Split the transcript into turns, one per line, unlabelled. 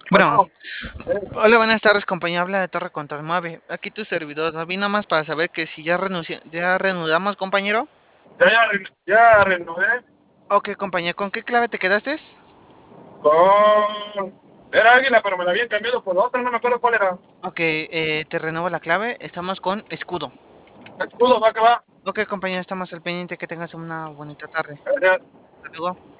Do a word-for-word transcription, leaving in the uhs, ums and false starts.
Bueno,
Bueno, eh,
hola, buenas tardes, compañía. Habla de Torre Control nueve. Aquí tu servidor. No vino más para saber que si ya renuncia, ya reanudamos, compañero.
ya, ya, re- ya renové
Ok, compañía, ¿con qué clave te quedaste?
con... Era Águila, pero me la habían cambiado por otra, no me acuerdo cuál era.
Ok, eh, te renuevo la clave. Estamos con escudo.
Escudo, va que va.
Ok, compañía, estamos al pendiente. Que tengas una bonita tarde.
Ya, ya.
Hasta luego.